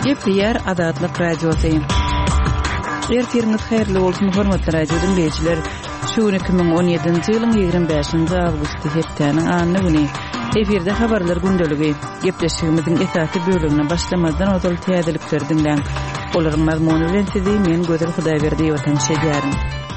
Gepler Azatlyk radiosu. Ertiriniz hayırlı olsun hormatly radio dinleyijiler. Şu 2017-nji ýylyň 25-nji awgusty hepdeniň anyny güni. Eferde habarlar gündöligi. Gepleşigimiziň esasy bölümine başlamazdan ozal täzelikler dinleň. Olaryň mazmuny bilen sizi men Gözel Hudaýberdi ýotan şeýärim.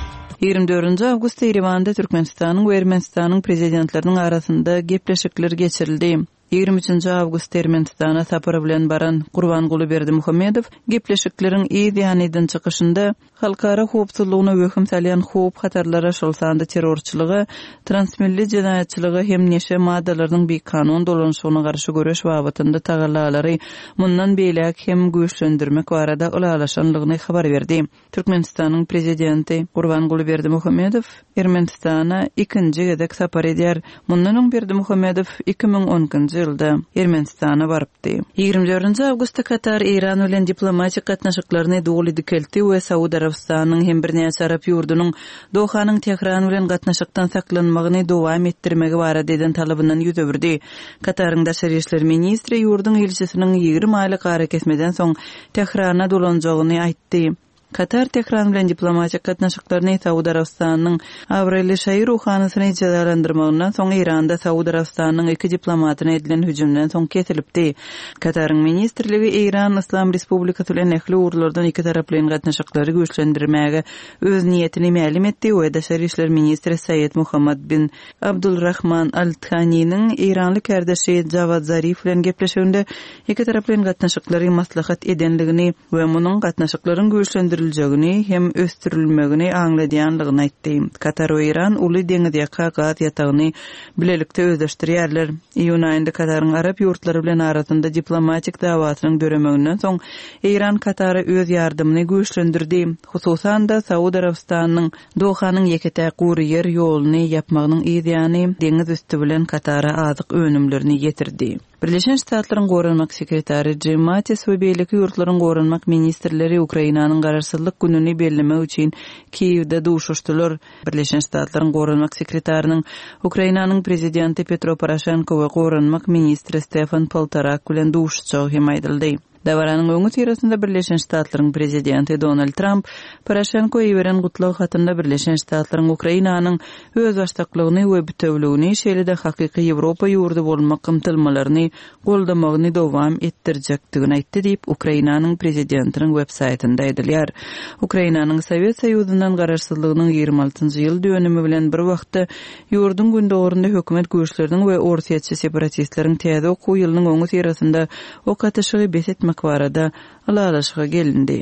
24 awgust Erewanda Türkmenistanyň we Ermenistanyň prezidentleriniň arasynda gepleşikler geçirildi. 23 awgust Ermenistana sapary bilen baran Gurbanguly Berdimuhammedow gepleşikleriň ýa-ni çykyşynda halkara howpsuzlygyna wöküm salýan howp hatarlara şolsanda terrorçylygy, transmilli jenaýatçylygy hem neşe maddalarynyň bir kanun dolanşygyna garşy göreş wagtynda tagallalary mundan beýlek hem güýçlendirmek barada ulalaşanlygyny habar berdi. Türkmenistanyň prezidenti Gurbanguly Berdimuhammedow Ermenistana ikinji gezek sapar edýär. Mundan Berdimuhammedow 2010 ýylda Ermenistana barypdy. 24 awgustda Katar Iran bilen diplomatik gatnaşyklaryny dogly dikeldi we Saudy Arabistanyň hem bir näçe Arab ýurdunyň Dohanyň Tehran bilen gatnaşykdan saklanmagyny dowam etdirmegi barada eden talabyndan ýüze berdi. Kataryň daşary işler ministri ýurdun elçisiniň 20 aýlyk gara kesmeden soň Tehrana dolanjagyny aýtdy. Katar Tehran bilen diplomatik gatnaşyklaryny Saudy Arabistanyň Avreli şäher ruhanysyny cedalandyrmagyndan soň Iranda Saudy Arabistanyň iki diplomatyna edilen hüjümden soň kesilipdi. Kataryň ministrligi Iran Islam Respublikasy bilen ähli urlardan iki taraplyň gatnaşyklary güýçlendirmäge öz niýetini ma'lum etdi we daşary işler ministri Sayyid Muhammad bin Abdulrahman Al-Thani'niň Iranly kardeşi Javad Zarif bilen gepleşiginde iki taraplyň gatnaşyklary maslahat edenligini we munyň gatnaşyklaryň güýçlendirilmegini hem östürilmegini aňladýanlygyny aýtdy. Katar we Iran uly deňizde gaz ýatagyny bilelikde özleşdirýärler. Iýun aýynda Kataryň Arab ýurtlary bilen arasynda diplomatik dawatynyň döremeginden soň Iran Katara öz ýardymyny güýçlendirdi. Hususan da Saudy Arabistanyň Dohanyň ýekete gurýer ýoluny ýapmagynyň ýa-ni deňiz üstü bilen Katara azyk önümlerini ýetirdi. Birleşen Ştatlaryň Gorunmak sekretary Jim Mattis we beýleki ýurtlaryň gorunmak ministrleri Ukrainanyň gararsızlyk gününi bellemek üçin Kiýewde duşuşdylar. Birleşen Ştatlaryň Gorunmak sekretarının Ukrainanyň prezidenti Petro Poroshenko we gorunmak ministri Stefan Poltorak bilen duşuşjagy hem aýdyldy. Dawaranyň öňü tirasynda Birleşen Ştatlaryň prezidenti Donald Trump Poroshenko ýeberen gutlaw hatynda Birleşen Ştatlaryň Ukrainanyň öz baştaklygyny we bütewligini şeýle-de hakyky Ýewropa ýurdu bolmak ymtylmalaryny goldamagyny dowam etdirjekdigini aýtdy diýip Ukrainanyň prezidentiniň web saýtynda aýdylýar. Ukrainanyň Sowet Soýuzynyň gararsızlygynyň 26-njy ýyl dönümi bilen bir wagtda ýurdun gündogorunda hökümet güýçleriniň we orsiýetçi separatistleriň täze okuw ýylynyň öňü tirasynda ok atyşygy besetmek barada alalaşyga gelindi.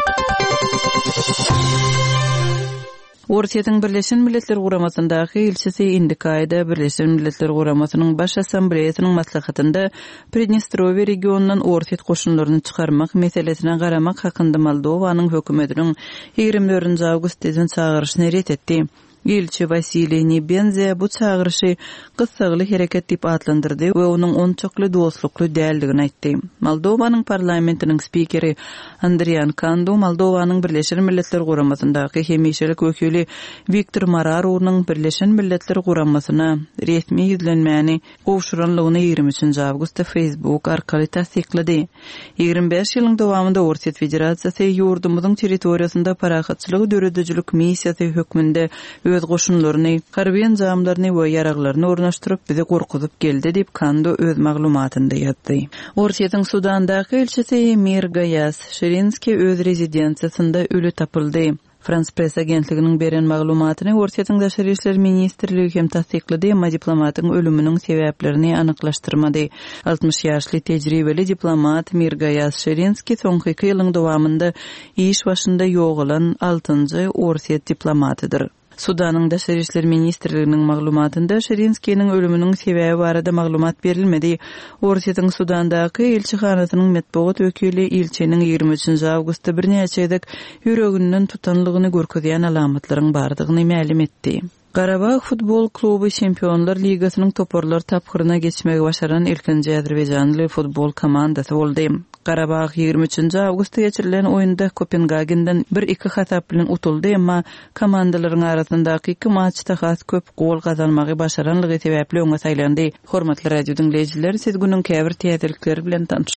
Orsiýetiň Birleşen Milletler Guramasyndaky elçisi Indikaýda Birleşen Milletler Guramasynyň baş assambleýasynyň maslahatynda Pridnestrovýa regionundan Orsiýet goşunlaryny çykarmak meselesine garamak hakynda Moldowanyň hökümetiniň 24 awgustdan çağırşyny ret etdi. Elçi Vasily Nebenze bu çağırışı kıssagly hereket diýip atlandyrdy we onuň onçakly dostlukly däldigini aýtdy. Moldowanyň parlamentiniň spikeri Andrian Kandu Moldowanyň Birleşen Milletler Guramasyndaky hemişelik wekili Viktor Mararowyň Birleşen Milletler Guramasyna resmi ýüzlenmäni gowşuranlygyny 23 awgustda Facebook arkaly tasdiklady. 25 ýylyň dowamında Orsiýet Federasiýasy ýurdumyzyň territoriýasynda parahatçylyk döredijlik missiýasy hökmünde öz goşunlaryny, harby enzamlaryny we ýaraglaryny ornaşdyryp bizi gorkutup geldi diýip Kandu öz maglumatynda ýatdy. Orsiýetiň Sudandaky elçisi Mir Gayas Şerinski öz rezidensiýasynda ölü tapyldy. Frans Press agentliginiň beren maglumatyny Orsiýetiň daşary işler ministrligi hem tasdiklady, emma diplomatyň ölüminiň sebäplerini anyklaşdyrmady. 60 ýaşly tejribeli diplomat Mir Gayas Şerinski soňky 2 ýylyň dowamında iş başynda ýogalan 6-njy Orsiýet diplomatydyr. Sudanyň daşary işler ministrliginiň maglumatynda Şerinskiň ölüminiň sebäbi barada maglumat berilmedi. Orsiýetiň Sudandaky elçihanasynyň matbuat wekili elçiniň 23 awgustda bir näçe edek ýüreginden tutanlygyny görkezýän alamatlaryň bardygyny ma'lum etdi. Qarabağ futbol klubu Çempionlar Ligasynyň toparlar tapgyryna geçmegi başaran ilkinji Azerbaýjanly futbol komandasy boldy. Qarabağ 23 awgustda geçirilen oýunda Kopenhagendan 1-2 hatap bilen utuldy, emma komandalaryň arasyndaky iki maçda has köp gol gazanmagy başaranlygy sebäpli öňe saýlandy. Hormatly radio dinleýijiler, siz günüň käbir täzelikleri bilen